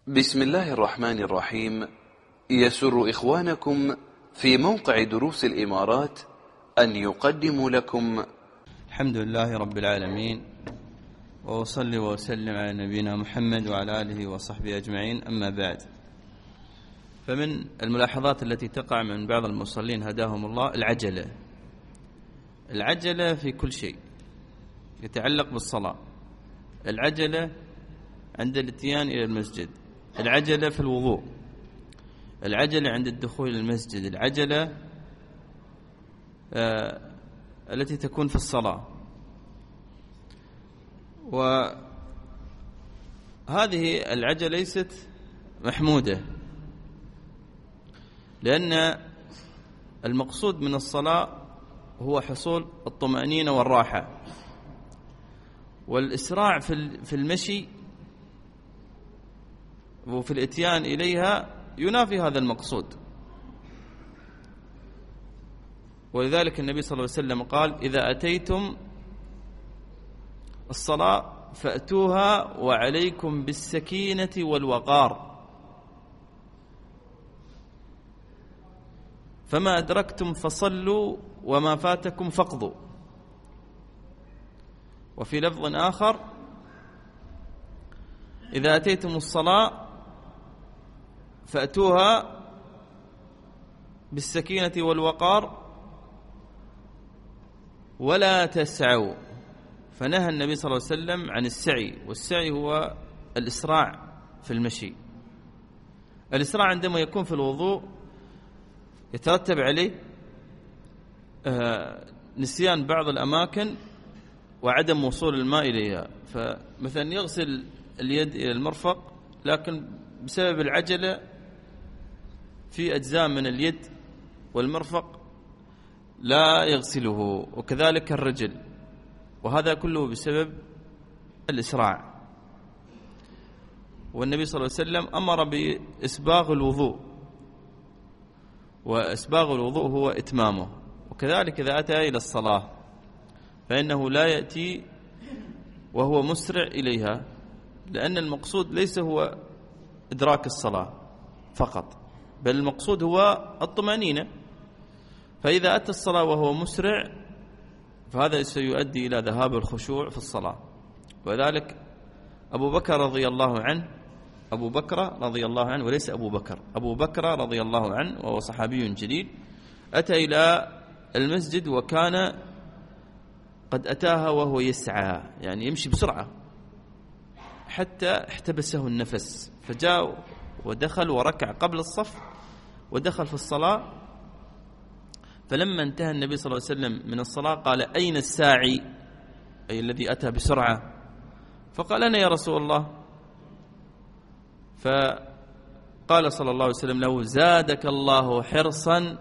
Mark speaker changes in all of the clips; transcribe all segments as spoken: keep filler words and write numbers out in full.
Speaker 1: بسم الله الرحمن الرحيم. يسر إخوانكم في موقع دروس الإمارات أن يقدموا لكم
Speaker 2: الحمد لله رب العالمين، وأصلي وأسلم على نبينا محمد وعلى آله وصحبه أجمعين. أما بعد، فمن الملاحظات التي تقع من بعض المصلين هداهم الله العجلة العجلة في كل شيء يتعلق بالصلاة. العجلة عند الاتيان إلى المسجد، العجلة في الوضوء، العجلة عند الدخول إلى المسجد، العجلة آه التي تكون في الصلاة. وهذه العجلة ليست محمودة، لأن المقصود من الصلاة هو حصول الطمأنينة والراحة، والإسراع في المشي وفي الاتيان إليها ينافي هذا المقصود. ولذلك النبي صلى الله عليه وسلم قال: إذا أتيتم الصلاة فأتوها وعليكم بالسكينة والوقار، فما أدركتم فصلوا وما فاتكم فاقضوا. وفي لفظ آخر: إذا أتيتم الصلاة فأتوها بالسكينة والوقار ولا تسعوا. فنهى النبي صلى الله عليه وسلم عن السعي، والسعي هو الإسراع في المشي. الإسراع عندما يكون في الوضوء يترتب عليه آه نسيان بعض الأماكن وعدم وصول الماء إليها. فمثلا يغسل اليد إلى المرفق، لكن بسبب العجلة في أجزاء من اليد والمرفق لا يغسله، وكذلك الرجل، وهذا كله بسبب الإسراع. والنبي صلى الله عليه وسلم أمر بإسباغ الوضوء، وإسباغ الوضوء هو إتمامه. وكذلك إذا أتى إلى الصلاة فإنه لا يأتي وهو مسرع إليها، لأن المقصود ليس هو إدراك الصلاة فقط، بل المقصود هو الطمأنينة. فإذا أتى الصلاة وهو مسرع فهذا سيؤدي إلى ذهاب الخشوع في الصلاة. وذلك أبو بكر رضي الله عنه أبو بكر رضي الله عنه وليس أبو بكر أبو بكر رضي الله عنه، وهو صحابي جليل، أتى إلى المسجد وكان قد أتاها وهو يسعى، يعني يمشي بسرعة حتى احتبسه النفس، فجاء ودخل وركع قبل الصف ودخل في الصلاة. فلما انتهى النبي صلى الله عليه وسلم من الصلاة قال: أين الساعي؟ أي الذي أتى بسرعة. فقال: أنا يا رسول الله. فقال صلى الله عليه وسلم له: زادك الله حرصا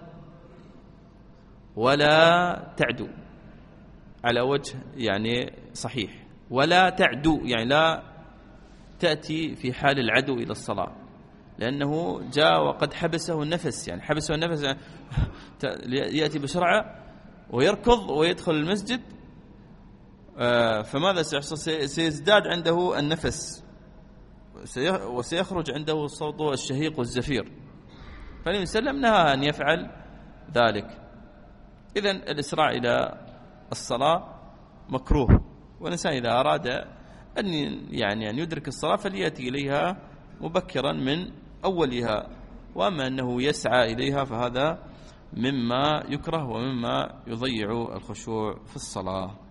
Speaker 2: ولا تعدو، على وجه يعني صحيح، ولا تعدو يعني لا تأتي في حال العدو إلى الصلاة، لأنه جاء وقد حبسه النفس، يعني حبسه النفس يعني يأتي بسرعة ويركض ويدخل المسجد. فماذا سيحصل؟ سيزداد عنده النفس وسيخرج عنده الصوت الشهيق والزفير. فالنبي صلى الله عليه وسلم نهى أن يفعل ذلك. إذن الإسراع إلى الصلاة مكروه، والإنسان إذا أراد أن يعني أن يدرك الصلاة فليأتي إليها مبكرا من أولها. وأما أنه يسعى إليها فهذا مما يكره ومما يضيع الخشوع في الصلاة.